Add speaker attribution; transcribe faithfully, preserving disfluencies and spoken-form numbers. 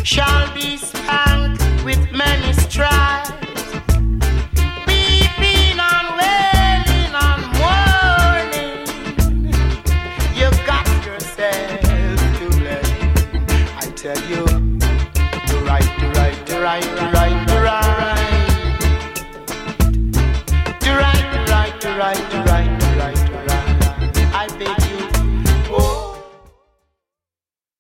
Speaker 1: shall be spanked with many stripes. Weeping and wailing and mourning. You got yourself to blame. I tell you, do right, do right, do right, do right, do right. Do right, do right, do right, do right.